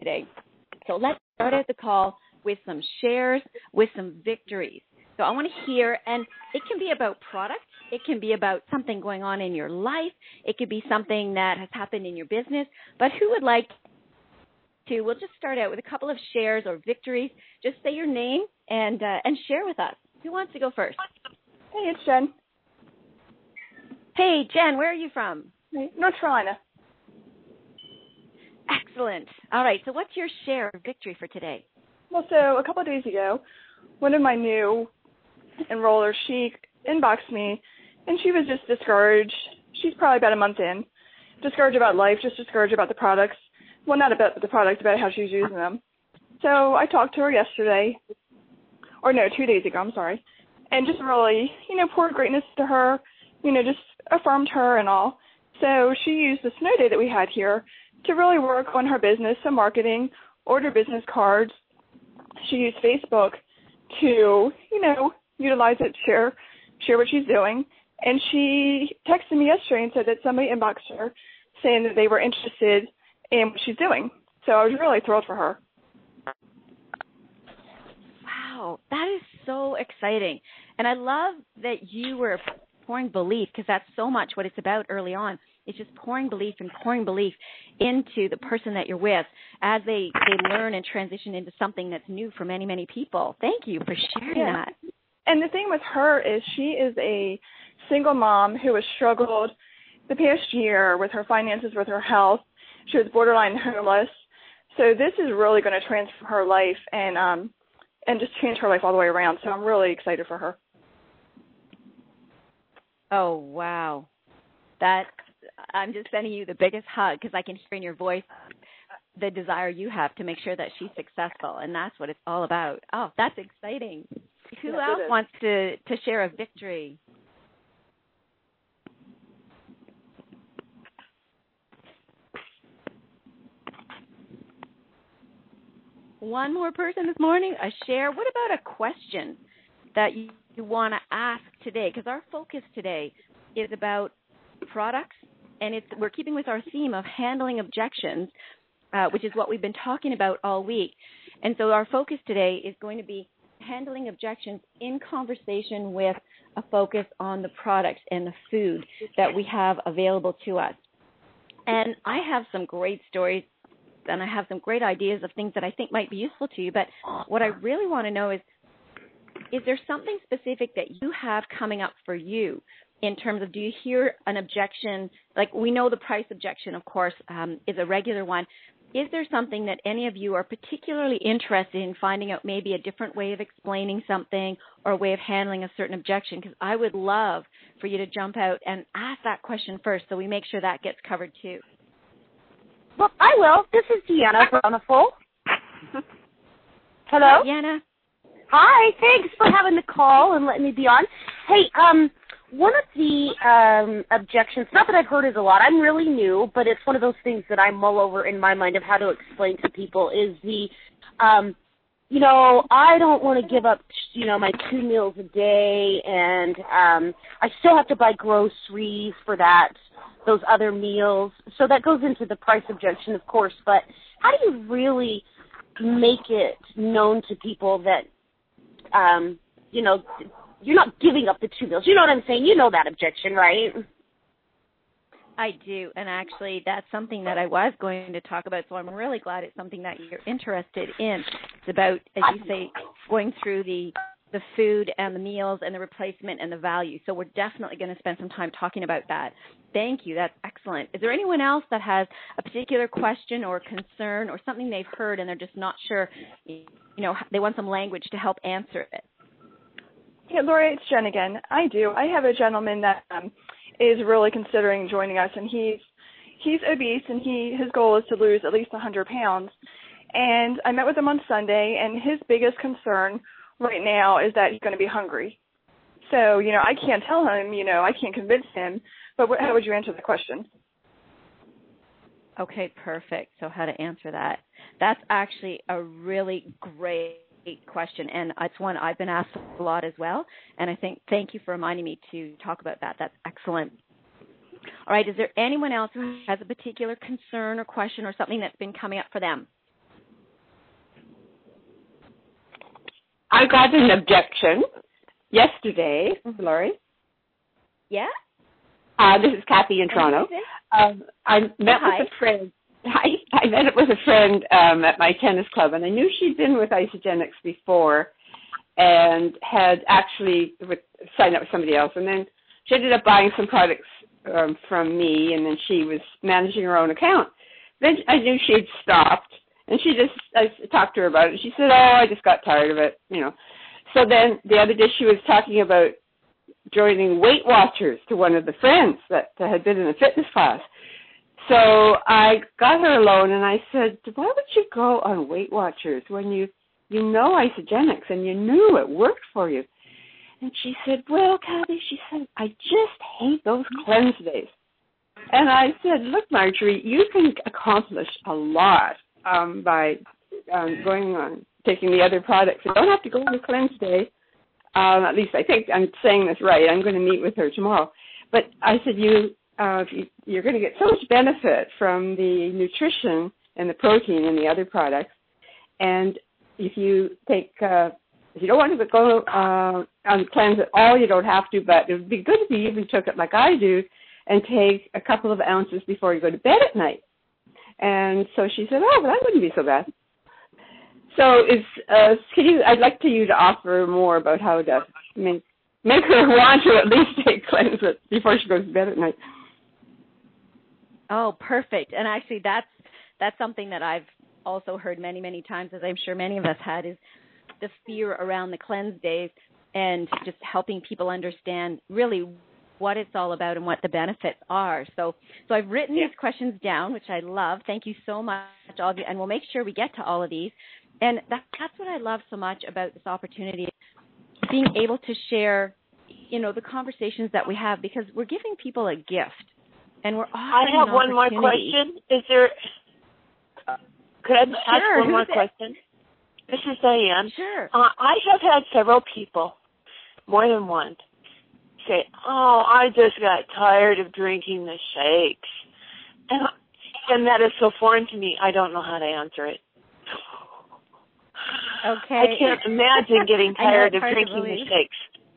today. So let's start out the call with some shares, with some victories. So I want to hear, and it can be about product. It can be about something going on in your life. It could be something that has happened in your business. But who would like to, we'll just start out with a couple of shares or victories. Just say your name and share with us. Who wants to go first? Hey, it's Jen. Hey, Jen, where are you from? North Carolina. Excellent. All right, so what's your share or victory for today? Well, so a couple of days ago, one of my new enrollers, she inboxed me, and she was just discouraged. She's probably about a month in. Discouraged about life, just discouraged about the products. Well, not about the product, about how she's using them. So I talked to her yesterday, 2 days ago, I'm sorry, and just really, poured greatness to her, just affirmed her and all. So she used the snow day that we had here to really work on her business, some marketing, order business cards. She used Facebook to, utilize it, share what she's doing. And she texted me yesterday and said that somebody inboxed her saying that they were interested in what she's doing. So I was really thrilled for her. Wow, that is so exciting. And I love that you were pouring belief, because that's so much what it's about early on. It's just pouring belief into the person that you're with as they learn and transition into something that's new for many, many people. Thank you for sharing that. And the thing with her is she is a single mom who has struggled the past year with her finances, with her health. She was borderline homeless. So this is really going to transform her life and just change her life all the way around. So I'm really excited for her. Oh, wow. I'm just sending you the biggest hug because I can hear in your voice the desire you have to make sure that she's successful, and that's what it's all about. Oh, that's exciting. Who else wants to share a victory? One more person this morning, a share. What about a question that you want to ask today? Because our focus today is about products, and we're keeping with our theme of handling objections, which is what we've been talking about all week. And so our focus today is going to be handling objections in conversation with a focus on the products and the food that we have available to us. And I have some great stories, and I have some great ideas of things that I think might be useful to you. But what I really want to know is there something specific that you have coming up for you in terms of, do you hear an objection? Like, we know the price objection, of course, is a regular one. Is there something that any of you are particularly interested in finding out, maybe a different way of explaining something or a way of handling a certain objection? Because I would love for you to jump out and ask that question first so we make sure that gets covered too. Well, I will. This is Deanna Bronaful. Hello? Hi, Deanna. Hi, thanks for having the call and letting me be on. Hey, one of the objections, not that I've heard is a lot, I'm really new, but it's one of those things that I mull over in my mind of how to explain to people is the, I don't want to give up, my 2 meals a day, and I still have to buy groceries for those other meals. So that goes into the price objection, of course, but how do you really make it known to people that, you're not giving up the 2 meals? You know what I'm saying? You know that objection, right? I do, and actually that's something that I was going to talk about, so I'm really glad it's something that you're interested in. It's about, as you say, going through the food and the meals and the replacement and the value. So we're definitely going to spend some time talking about that. Thank you. That's excellent. Is there anyone else that has a particular question or concern or something they've heard and they're just not sure, they want some language to help answer it? Yeah, Lori, it's Jen again. I do. I have a gentleman that is really considering joining us, and he's obese, and his goal is to lose at least 100 pounds. And I met with him on Sunday, and his biggest concern right now is that he's going to be hungry. So, I can't tell him, I can't convince him, but how would you answer the question? Okay, perfect. So how to answer that. That's actually a really great question, and it's one I've been asked a lot as well, and I think thank you for reminding me to talk about that. That's excellent. All right, is there anyone else who has a particular concern or question or something that's been coming up for them? I got an objection yesterday, Lori. Yeah? This is Kathy in Toronto. I met with a friend. I met up with a friend at my tennis club, and I knew she'd been with Isagenix before and had actually signed up with somebody else. And then she ended up buying some products from me, and then she was managing her own account. Then I knew she had stopped, and I talked to her about it. She said, I just got tired of it, So then the other day she was talking about joining Weight Watchers to one of the friends that had been in a fitness class. So I got her alone, and I said, why would you go on Weight Watchers when you know Isagenix and you knew it worked for you? And she said, well, Kathy, I just hate those cleanse days. And I said, look, Marjorie, you can accomplish a lot by taking the other products. You don't have to go on a cleanse day. At least I think I'm saying this right. I'm going to meet with her tomorrow. But I said, you're going to get so much benefit from the nutrition and the protein and the other products. And if you if you don't want to go on cleanse at all, you don't have to, but it would be good if you even took it like I do and take a couple of ounces before you go to bed at night. And so she said, well, that wouldn't be so bad. So I'd like you to offer more about how to make her want to at least take cleanse it before she goes to bed at night. Oh, perfect. And actually that's something that I've also heard many, many times, as I'm sure many of us had, is the fear around the cleanse days and just helping people understand really what it's all about and what the benefits are. So I've written these questions down, which I love. Thank you so much, all of you. And we'll make sure we get to all of these. And that's what I love so much about this opportunity, being able to share, the conversations that we have, because we're giving people a gift. And we're offering I have one more question. Could I ask one more question? This is Diane. Sure. I have had several people, more than one, say, I just got tired of drinking the shakes. And that is so foreign to me, I don't know how to answer it. Okay. I can't imagine getting tired of drinking the shakes.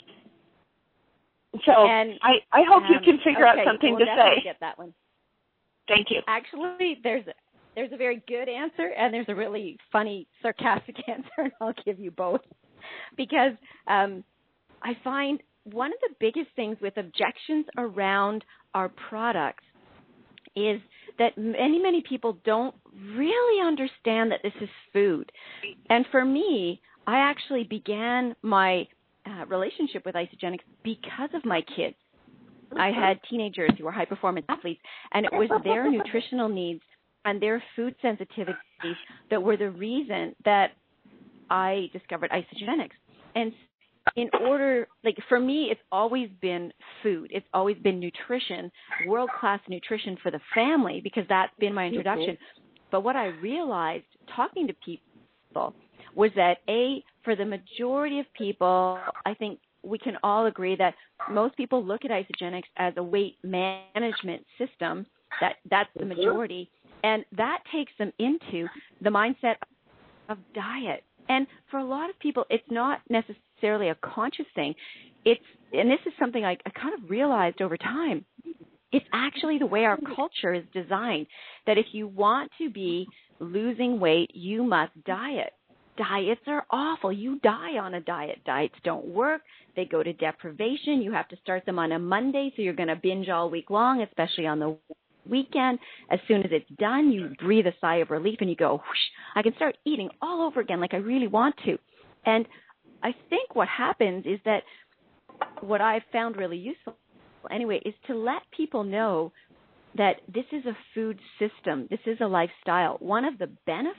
So I hope you can figure out something to say. Get that one. Thank you. Actually, there's a very good answer, and there's a really funny, sarcastic answer, and I'll give you both. Because I find one of the biggest things with objections around our products is that many, many people don't really understand that this is food. And for me, I actually began my relationship with Isagenix because of my kids. I had teenagers who were high-performance athletes, and it was their nutritional needs and their food sensitivities that were the reason that I discovered Isagenix. And for me, it's always been food. It's always been nutrition, world-class nutrition for the family, because that's been my introduction. But what I realized talking to people was that, for the majority of people, I think we can all agree that most people look at Isagenix as a weight management system. That's the majority. And that takes them into the mindset of diet. And for a lot of people, it's not necessarily a conscious thing. And this is something I kind of realized over time. It's actually the way our culture is designed, that if you want to be losing weight, you must diet. Diets are awful. You die on a diet. Diets don't work. They go to deprivation. You have to start them on a Monday, so you're going to binge all week long, especially on the weekend. As soon as it's done, you breathe a sigh of relief and you go, whoosh, I can start eating all over again like I really want to. And I think what happens is that what I've found really useful anyway is to let people know that this is a food system. This is a lifestyle. One of the benefits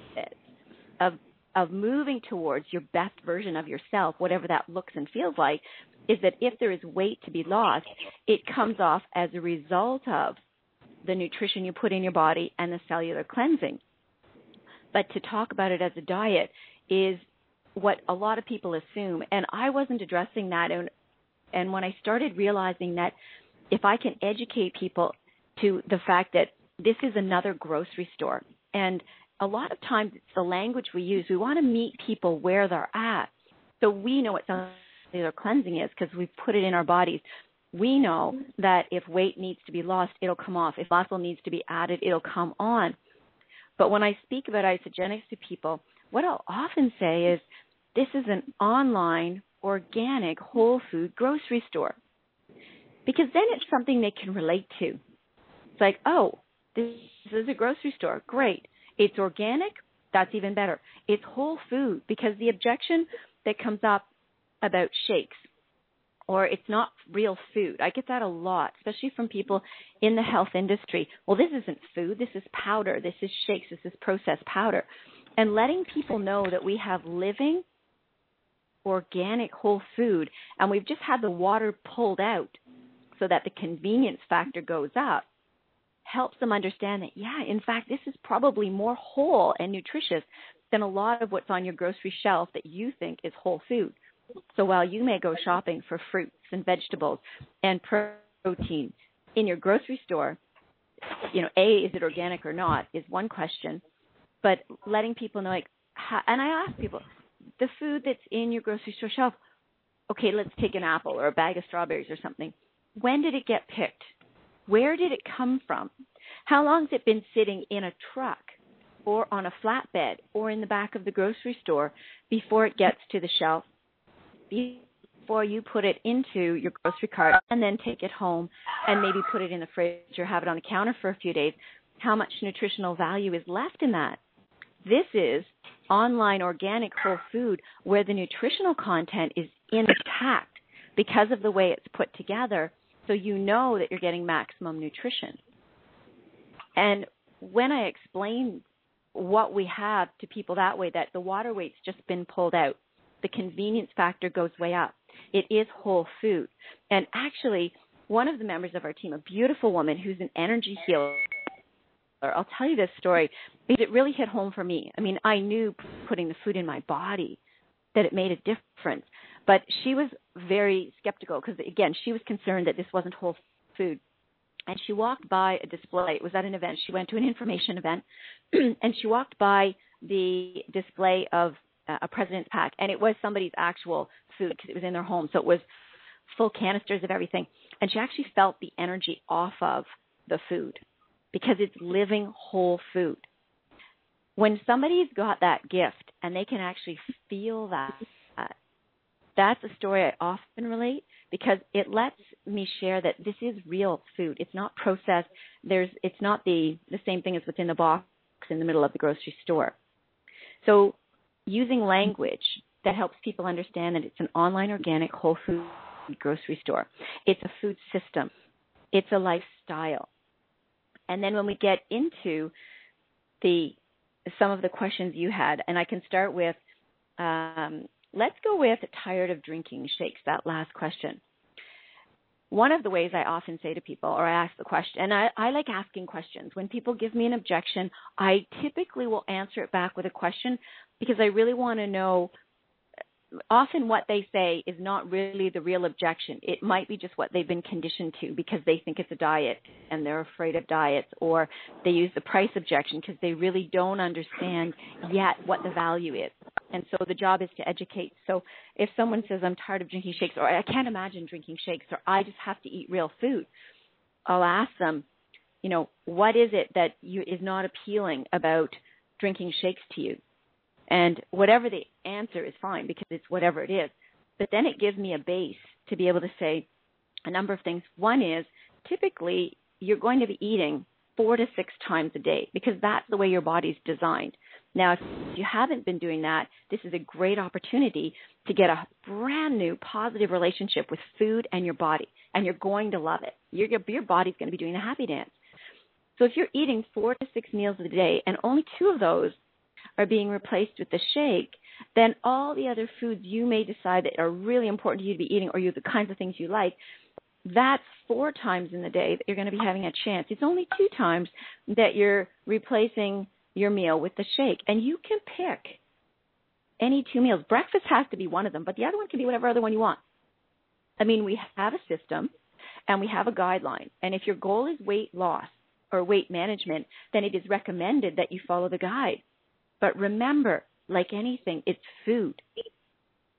of moving towards your best version of yourself, whatever that looks and feels like, is that if there is weight to be lost, it comes off as a result of the nutrition you put in your body and the cellular cleansing. But to talk about it as a diet is what a lot of people assume, and I wasn't addressing that. And when I started realizing that if I can educate people to the fact that this is another grocery store, and a lot of times it's the language we use. We want to meet people where they're at. So we know what cellular cleansing is because we've put it in our bodies. We know that if weight needs to be lost, it'll come off. If muscle needs to be added, it'll come on. But when I speak about Isagenix to people, what I'll often say is this is an online, organic, whole food grocery store. Because then it's something they can relate to. It's like, oh, this is a grocery store. Great. It's organic. That's even better. It's whole food, because the objection that comes up about shakes or it's not real food, I get that a lot, especially from people in the health industry. Well, this isn't food. This is powder. This is shakes. This is processed powder. And letting people know that we have living, organic, whole food, and we've just had the water pulled out so that the convenience factor goes up, helps them understand that, yeah, in fact, this is probably more whole and nutritious than a lot of what's on your grocery shelf that you think is whole food. So while you may go shopping for fruits and vegetables and protein in your grocery store, is it organic or not is one question. But letting people know, and I ask people, the food that's in your grocery store shelf, okay, let's take an apple or a bag of strawberries or something. When did it get picked? Where did it come from? How long has it been sitting in a truck or on a flatbed or in the back of the grocery store before it gets to the shelf, before you put it into your grocery cart and then take it home and maybe put it in the fridge or have it on the counter for a few days? How much nutritional value is left in that? This is online organic whole food where the nutritional content is intact because of the way it's put together, so you know that you're getting maximum nutrition. And when I explain what we have to people that way, that the water weight's just been pulled out, the convenience factor goes way up. It is whole food. And actually, one of the members of our team, a beautiful woman who's an energy healer, I'll tell you this story because it really hit home for me. I mean, I knew putting the food in my body that it made a difference. But she was very skeptical because, again, she was concerned that this wasn't whole food. And she walked by a display. It was at an event. She went to an information event, and she walked by the display of a President's Pack, and it was somebody's actual food because it was in their home. So it was full canisters of everything. And she actually felt the energy off of the food because it's living whole food. When somebody's got that gift and they can actually feel that, that's a story I often relate because it lets me share that this is real food. It's not processed. It's not the same thing as what's in the box in the middle of the grocery store. So using language that helps people understand that it's an online organic whole food grocery store. It's a food system. It's a lifestyle. And then when we get into some of the questions you had, and I can start with, let's go with tired of drinking shakes, that last question. One of the ways I often say to people, or I ask the question, and I like asking questions. When people give me an objection, I typically will answer it back with a question because I really want to know. Often what they say is not really the real objection. It might be just what they've been conditioned to because they think it's a diet and they're afraid of diets, or they use the price objection because they really don't understand yet what the value is. And so the job is to educate. So if someone says, I'm tired of drinking shakes, or I can't imagine drinking shakes, or I just have to eat real food, I'll ask them, what is it that is not appealing about drinking shakes to you? And whatever the answer is fine because it's whatever it is. But then it gives me a base to be able to say a number of things. One is typically you're going to be eating 4 to 6 times a day because that's the way your body's designed. Now, if you haven't been doing that, this is a great opportunity to get a brand new positive relationship with food and your body, and you're going to love it. Your body's going to be doing the happy dance. So if you're eating 4 to 6 meals a day and only 2 of those are being replaced with the shake, then all the other foods you may decide that are really important to you to be eating, or the kinds of things you like, that's 4 times in the day that you're going to be having a chance. It's only 2 times that you're replacing your meal with the shake. And you can pick any 2 meals. Breakfast has to be one of them, but the other one can be whatever other one you want. I mean, we have a system and we have a guideline. And if your goal is weight loss or weight management, then it is recommended that you follow the guide. But remember, like anything, it's food.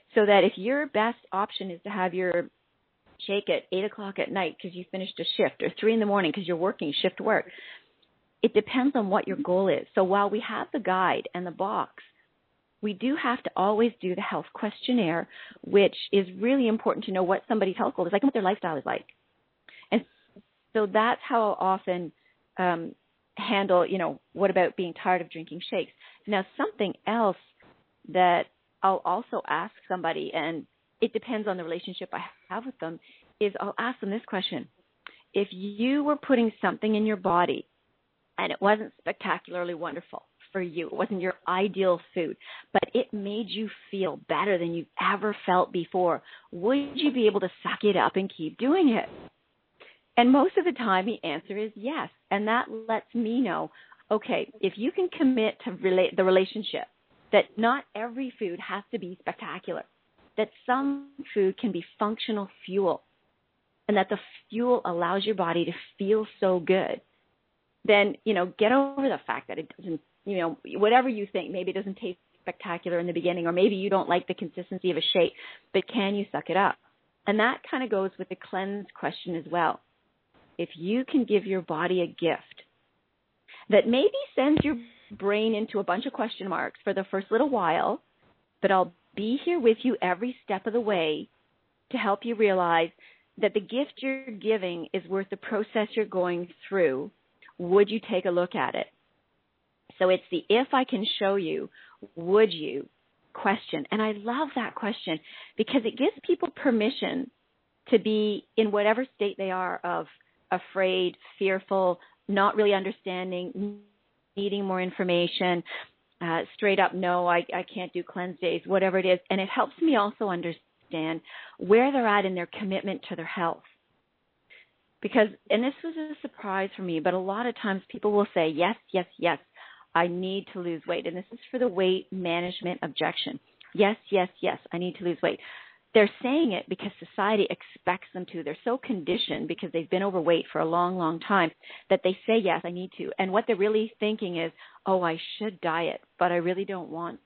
So that if your best option is to have your shake at 8 o'clock at night because you finished a shift, or 3 in the morning because you're working shift work, it depends on what your goal is. So while we have the guide and the box, we do have to always do the health questionnaire, which is really important to know what somebody's health goal is like and what their lifestyle is like. And so that's how I'll often handle, what about being tired of drinking shakes? Now, something else that I'll also ask somebody, and it depends on the relationship I have with them, is I'll ask them this question. If you were putting something in your body and it wasn't spectacularly wonderful for you, it wasn't your ideal food, but it made you feel better than you've ever felt before, would you be able to suck it up and keep doing it? And most of the time the answer is yes. And that lets me know, okay, if you can commit to the relationship, that not every food has to be spectacular, that some food can be functional fuel, and that the fuel allows your body to feel so good, then, get over the fact that it doesn't, whatever you think, maybe it doesn't taste spectacular in the beginning, or maybe you don't like the consistency of a shake, but can you suck it up? And that kind of goes with the cleanse question as well. If you can give your body a gift that maybe sends your brain into a bunch of question marks for the first little while, but I'll be here with you every step of the way to help you realize that the gift you're giving is worth the process you're going through, would you take a look at it? So it's the if I can show you, would you question. And I love that question because it gives people permission to be in whatever state they are of afraid, fearful, not really understanding, needing more information, straight up, no, I can't do cleanse days, whatever it is. And it helps me also understand where they're at in their commitment to their health. Because, and this was a surprise for me, but a lot of times people will say, yes, yes, yes, I need to lose weight. And this is for the weight management objection. Yes, yes, yes, I need to lose weight. They're saying it because society expects them to. They're so conditioned because they've been overweight for a long, long time that they say, yes, I need to. And what they're really thinking is, oh, I should diet, but I really don't want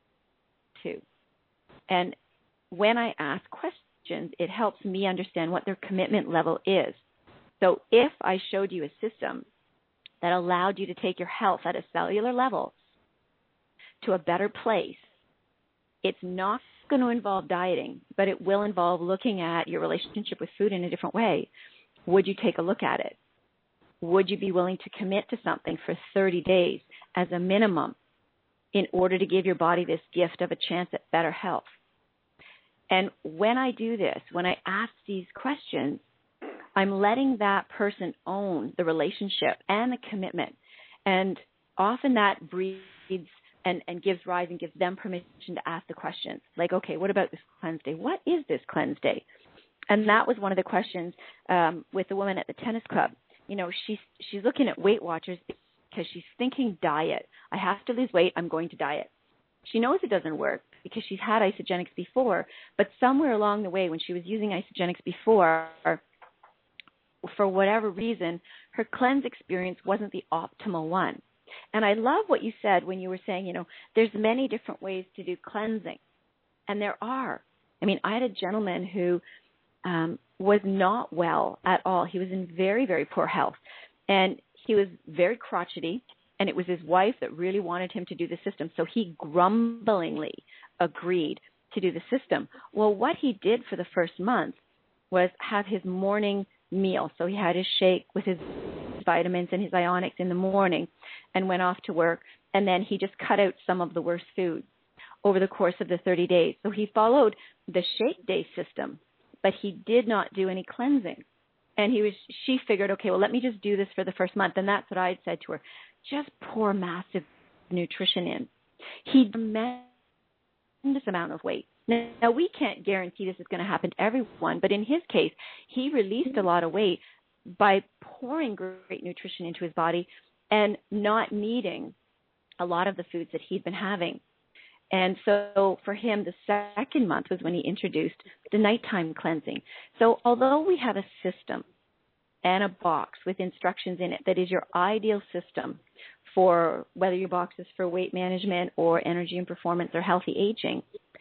to. And when I ask questions, it helps me understand what their commitment level is. So if I showed you a system that allowed you to take your health at a cellular level to a better place, it's not going to involve dieting, but it will involve looking at your relationship with food in a different way. Would you take a look at it? Would you be willing to commit to something for 30 days as a minimum in order to give your body this gift of a chance at better health? And when I do this, when I ask these questions, I'm letting that person own the relationship and the commitment. And often that breeds and gives rise and gives them permission to ask the questions. Like, okay, what about this cleanse day? What is this cleanse day? And that was one of the questions with the woman at the tennis club. She's looking at Weight Watchers because she's thinking diet. I have to lose weight. I'm going to diet. She knows it doesn't work because she's had Isagenix before, but somewhere along the way when she was using Isagenix before, for whatever reason, her cleanse experience wasn't the optimal one. And I love what you said when you were saying, there's many different ways to do cleansing. And there are. I mean, I had a gentleman who was not well at all. He was in very, very poor health. And he was very crotchety. And it was his wife that really wanted him to do the system. So he grumblingly agreed to do the system. Well, what he did for the first month was have his morning meal. So he had his shake with his vitamins and his ionics in the morning and went off to work. And then he just cut out some of the worst foods over the course of the 30 days. So he followed the shake day system, but he did not do any cleansing. And she figured, okay, well, let me just do this for the first month. And that's what I had said to her. Just pour massive nutrition in. He tremendous amount of weight. Now, we can't guarantee this is going to happen to everyone, but in his case, he released a lot of weight by pouring great nutrition into his body and not needing a lot of the foods that he'd been having. And so for him, the second month was when he introduced the nighttime cleansing. So although we have a system and a box with instructions in it that is your ideal system for whether your box is for weight management or energy and performance or healthy aging,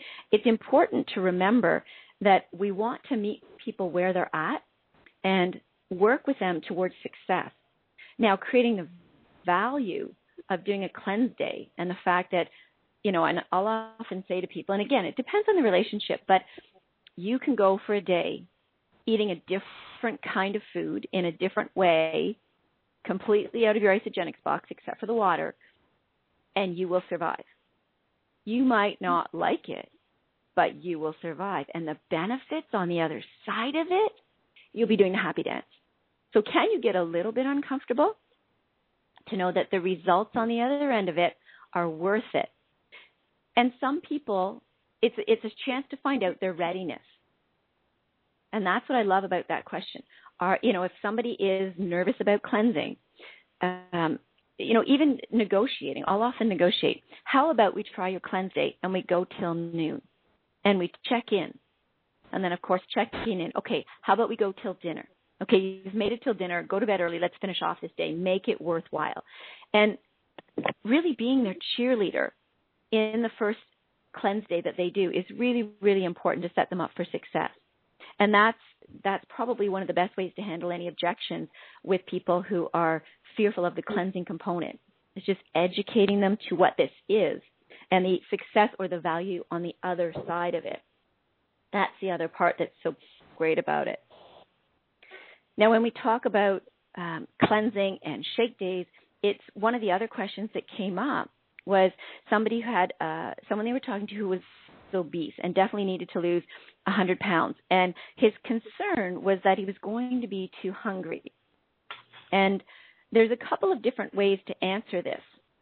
it's important to remember that we want to meet people where they're at and work with them towards success. Now, creating the value of doing a cleanse day and the fact that, and I'll often say to people, and again, it depends on the relationship, but you can go for a day eating a different kind of food in a different way, completely out of your Isagenix box except for the water, and you will survive. You might not like it, but you will survive. And the benefits on the other side of it, you'll be doing the happy dance. So can you get a little bit uncomfortable to know that the results on the other end of it are worth it? And some people, it's a chance to find out their readiness. And that's what I love about that question. If somebody is nervous about cleansing, even negotiating, I'll often negotiate. How about we try your cleanse day and we go till noon and we check in. And then, of course, checking in. Okay, how about we go till dinner? Okay, you've made it till dinner. Go to bed early. Let's finish off this day. Make it worthwhile. And really being their cheerleader in the first cleanse day that they do is really, really important to set them up for success. And that's probably one of the best ways to handle any objections with people who are fearful of the cleansing component. It's just educating them to what this is and the success or the value on the other side of it. That's the other part that's so great about it. Now, when we talk about cleansing and shake days, it's one of the other questions that came up was somebody who had someone they were talking to who was obese and definitely needed to lose 100 pounds. And his concern was that he was going to be too hungry. And there's a couple of different ways to answer this.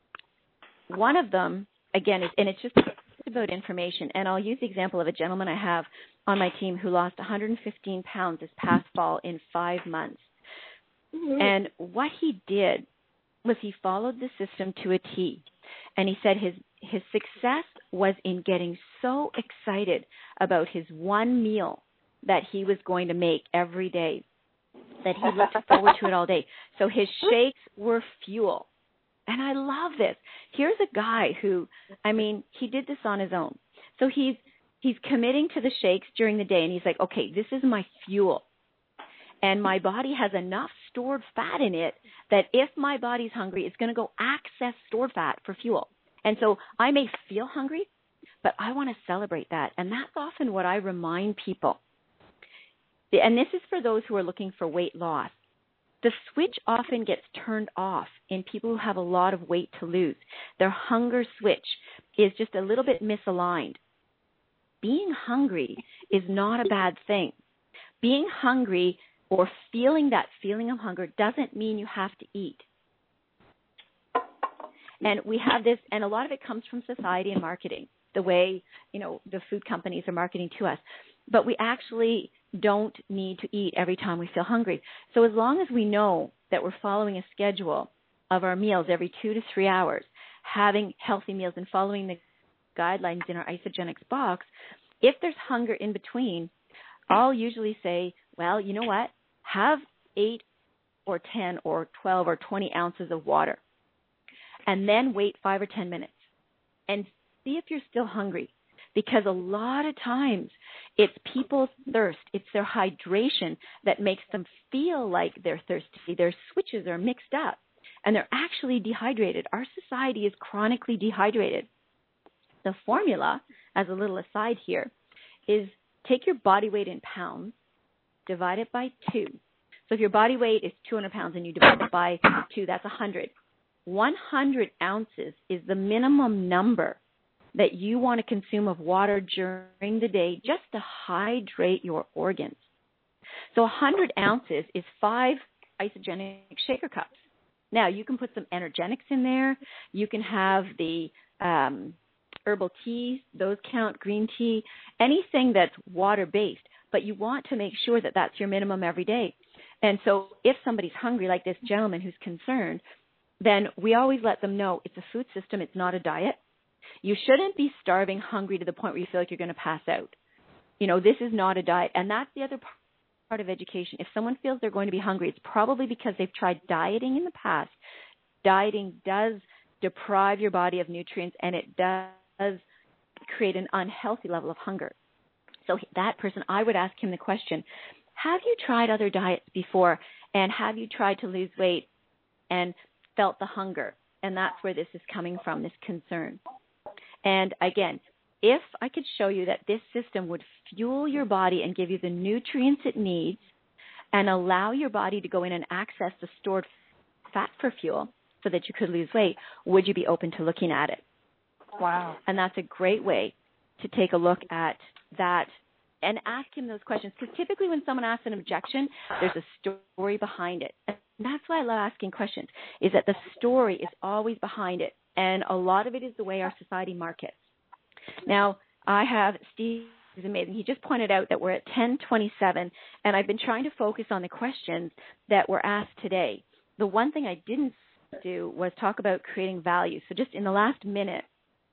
One of them, again, it's just about information. And I'll use the example of a gentleman I have on my team who lost 115 pounds this past fall in 5 months. Mm-hmm. And what he did was he followed the system to a T. And he said his success was in getting so excited about his one meal that he was going to make every day that he looked forward to it all day. So his shakes were fuel. And I love this. Here's a guy who, he did this on his own. So he's committing to the shakes during the day, and he's like, okay, this is my fuel. And my body has enough stored fat in it that if my body's hungry, it's going to go access stored fat for fuel. And so I may feel hungry, but I want to celebrate that. And that's often what I remind people. And this is for those who are looking for weight loss. The switch often gets turned off in people who have a lot of weight to lose. Their hunger switch is just a little bit misaligned. Being hungry is not a bad thing. Being hungry or feeling that feeling of hunger doesn't mean you have to eat. And we have this, and a lot of it comes from society and marketing, the way, the food companies are marketing to us. But we actually don't need to eat every time we feel hungry. So as long as we know that we're following a schedule of our meals every 2 to 3 hours, having healthy meals and following the guidelines in our Isagenix box, if there's hunger in between, I'll usually say, well, you know what? Have 8 or 10 or 12 or 20 ounces of water. And then wait 5 or 10 minutes and see if you're still hungry. Because a lot of times it's people's thirst, it's their hydration that makes them feel like they're thirsty. Their switches are mixed up and they're actually dehydrated. Our society is chronically dehydrated. The formula, as a little aside here, is take your body weight in pounds, divide it by 2. So if your body weight is 200 pounds and you divide it by 2, that's 100. 100 ounces is the minimum number that you want to consume of water during the day just to hydrate your organs. So 100 ounces is 5 Isagenix shaker cups. Now, you can put some energetics in there. You can have the herbal teas. Those count, green tea, anything that's water-based. But you want to make sure that that's your minimum every day. And so if somebody's hungry, like this gentleman who's concerned, then we always let them know it's a food system, it's not a diet. You shouldn't be starving hungry to the point where you feel like you're going to pass out. This is not a diet. And that's the other part of education. If someone feels they're going to be hungry, it's probably because they've tried dieting in the past. Dieting does deprive your body of nutrients, and it does create an unhealthy level of hunger. So that person, I would ask him the question, have you tried other diets before, and have you tried to lose weight and felt the hunger? And that's where this is coming from, this concern. And again, if I could show you that this system would fuel your body and give you the nutrients it needs and allow your body to go in and access the stored fat for fuel so that you could lose weight, would you be open to looking at it? Wow. And that's a great way to take a look at that and ask him those questions. Because typically when someone asks an objection, there's a story behind it. And that's why I love asking questions, is that the story is always behind it. And a lot of it is the way our society markets. Now, I have Steve, who's amazing. He just pointed out that we're at 10:27, and I've been trying to focus on the questions that were asked today. The one thing I didn't do was talk about creating value. So just in the last minute,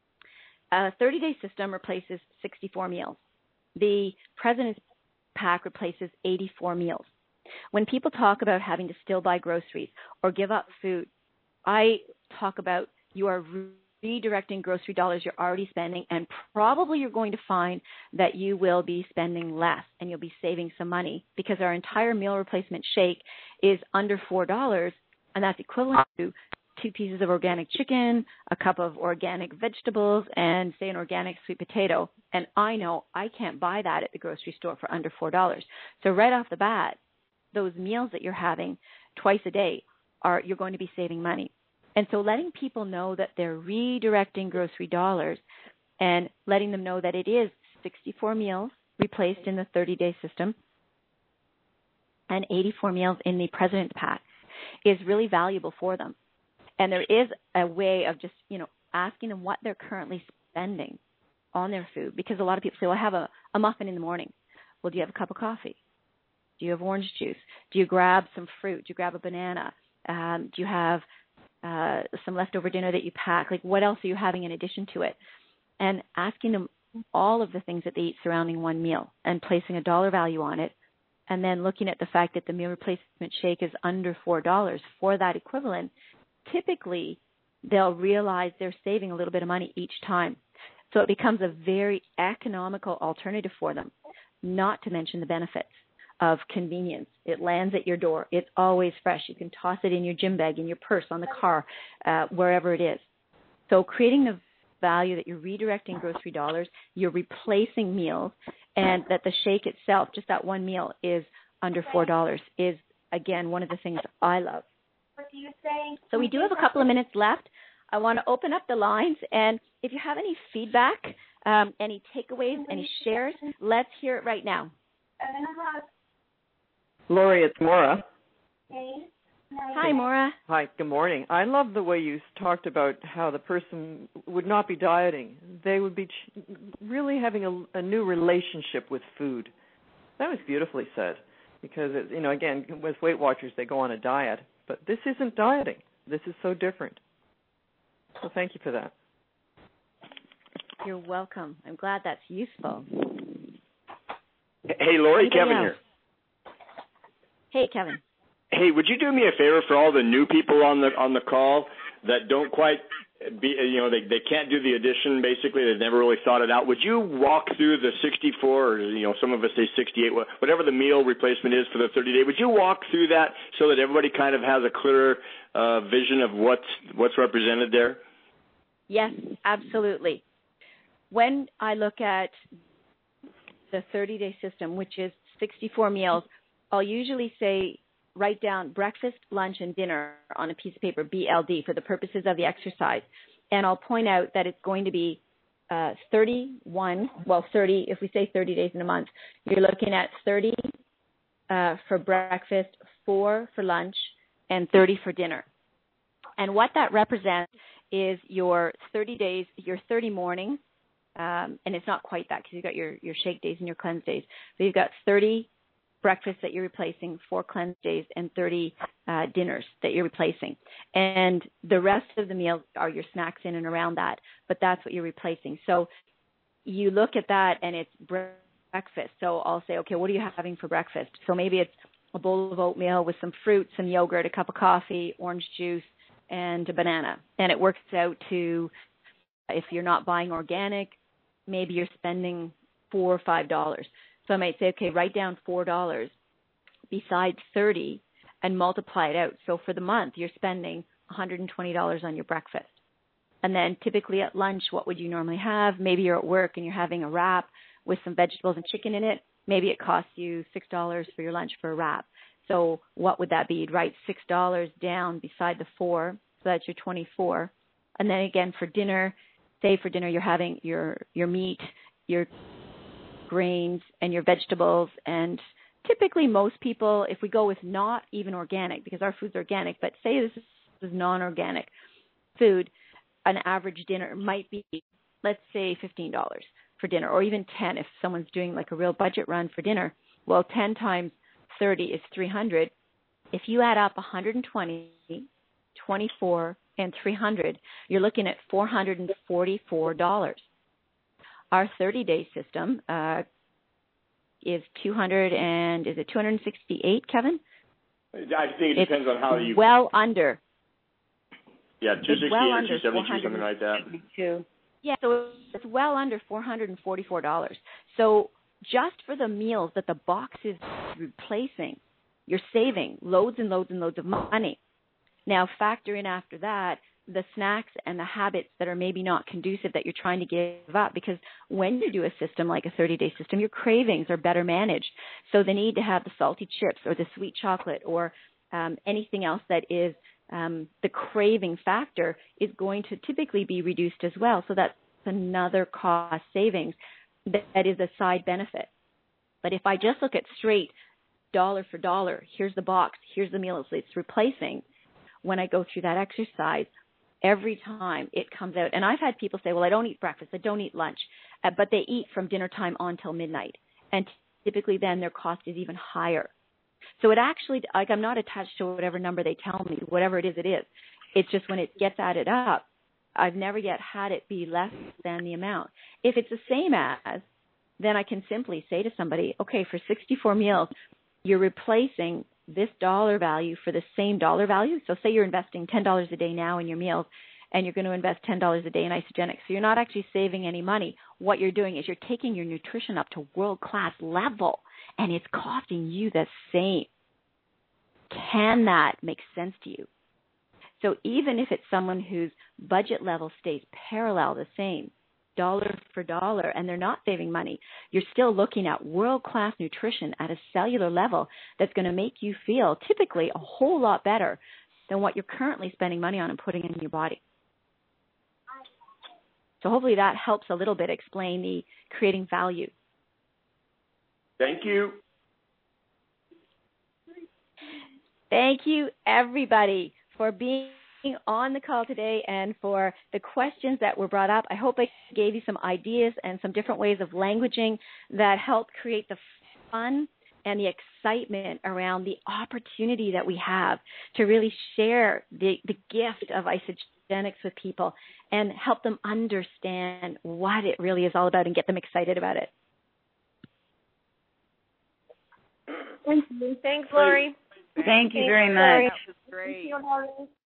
a 30-day system replaces 64 meals. The President's Pack replaces 84 meals. When people talk about having to still buy groceries or give up food, I talk about you are redirecting grocery dollars you're already spending, and probably you're going to find that you will be spending less and you'll be saving some money, because our entire meal replacement shake is under $4, and that's equivalent to 2 pieces of organic chicken, a cup of organic vegetables, and say an organic sweet potato. And I know I can't buy that at the grocery store for under $4. So right off the bat, those meals that you're having twice a day you're going to be saving money. And so letting people know that they're redirecting grocery dollars and letting them know that it is 64 meals replaced in the 30-day system and 84 meals in the President's Pack is really valuable for them. And there is a way of just, asking them what they're currently spending on their food, because a lot of people say, well, I have a muffin in the morning. Well, do you have a cup of coffee? Do you have orange juice? Do you grab some fruit? Do you grab a banana? Do you have some leftover dinner that you pack? Like, what else are you having in addition to it? And asking them all of the things that they eat surrounding one meal and placing a dollar value on it, and then looking at the fact that the meal replacement shake is under $4 for that equivalent. Typically, they'll realize they're saving a little bit of money each time. So it becomes a very economical alternative for them, not to mention the benefits of convenience. It lands at your door. It's always fresh. You can toss it in your gym bag, in your purse, on the car, wherever it is. So creating the value that you're redirecting grocery dollars, you're replacing meals, and that the shake itself, just that one meal, is under $4 is, again, one of the things I love. What do you say? So we do have a couple of minutes left. I want to open up the lines, and if you have any feedback, any takeaways, any shares, let's hear it right now. Lori, it's Maura. Hi, Maura. Hi, good morning. I love the way you talked about how the person would not be dieting. They would be really having a new relationship with food. That was beautifully said, because, again, with Weight Watchers, they go on a diet, but this isn't dieting. This is so different. So thank you for that. You're welcome. I'm glad that's useful. Hey, Lori, Kevin here. Hey, Kevin. Hey, would you do me a favor for all the new people on the call that don't quite be, they can't do the addition, basically, they've never really thought it out. Would you walk through the 64, or, some of us say 68, whatever the meal replacement is for the 30-day, would you walk through that so that everybody kind of has a clearer vision of what's represented there? Yes, absolutely. When I look at the 30-day system, which is 64 meals, I'll usually say write down breakfast, lunch, and dinner on a piece of paper, BLD, for the purposes of the exercise. And I'll point out that it's going to be 30, if we say 30 days in a month, you're looking at 30 for breakfast, 4 for lunch, and 30 for dinner. And what that represents is your 30 days, your 30 mornings, and it's not quite that because you've got your shake days and your cleanse days. So you've got 30 breakfasts that you're replacing, 4 cleanse days, and 30 dinners that you're replacing. And the rest of the meals are your snacks in and around that, but that's what you're replacing. So you look at that, and it's breakfast. So I'll say, okay, what are you having for breakfast? So maybe it's a bowl of oatmeal with some fruit, some yogurt, a cup of coffee, orange juice, and a banana. And it works out to, if you're not buying organic, maybe you're spending $4 or $5. So I might say, okay, write down $4 besides 30 and multiply it out. So for the month, you're spending $120 on your breakfast. And then typically at lunch, what would you normally have? Maybe you're at work and you're having a wrap with some vegetables and chicken in it. Maybe it costs you $6 for your lunch for a wrap. So what would that be? You'd write $6 down beside the 4, so that's your 24. And then again for dinner, say for dinner you're having your meat, your grains, and your vegetables. And typically most people, if we go with not even organic, because our food's organic, but say this is non-organic food, an average dinner might be, let's say, $15 for dinner, or even 10 if someone's doing like a real budget run for dinner. Well, 10 times 30 is 300. If you add up 120, 24, and 300, you're looking at $444. Our 30-day system is 268, Kevin? I think it depends on how you... well under. Yeah, 268 well or under 272, something like that. Yeah, so it's well under $444. So just for the meals that the box is replacing, you're saving loads and loads and loads of money. Now factor in after that the snacks and the habits that are maybe not conducive that you're trying to give up, because when you do a system like a 30-day system, your cravings are better managed. So the need to have the salty chips or the sweet chocolate or anything else that is the craving factor is going to typically be reduced as well. So that's another cost savings that is a side benefit. But if I just look at straight dollar for dollar, here's the box, here's the meal it's replacing, when I go through that exercise, every time it comes out. And I've had people say, well, I don't eat breakfast, I don't eat lunch, but they eat from dinner time on till midnight. And typically then their cost is even higher. So it actually, like, I'm not attached to whatever number they tell me, whatever it is. It's just when it gets added up, I've never yet had it be less than the amount. If it's the same as, then I can simply say to somebody, okay, for 64 meals, you're replacing this dollar value for the same dollar value. So say you're investing $10 a day now in your meals, and you're going to invest $10 a day in Isagenix. So you're not actually saving any money. What you're doing is you're taking your nutrition up to world-class level, and it's costing you the same. Can that make sense to you? So even if it's someone whose budget level stays parallel, the same, dollar for dollar, and they're not saving money, you're still looking at world-class nutrition at a cellular level that's going to make you feel typically a whole lot better than what you're currently spending money on and putting in your body. So hopefully that helps a little bit explain the creating value. Thank you. Thank you, everybody, for being on the call today and for the questions that were brought up. I hope I gave you some ideas and some different ways of languaging that help create the fun and the excitement around the opportunity that we have to really share the gift of Isagenix with people and help them understand what it really is all about and get them excited about it. Thank you. Thanks, Lori. Thank you very much. That was great.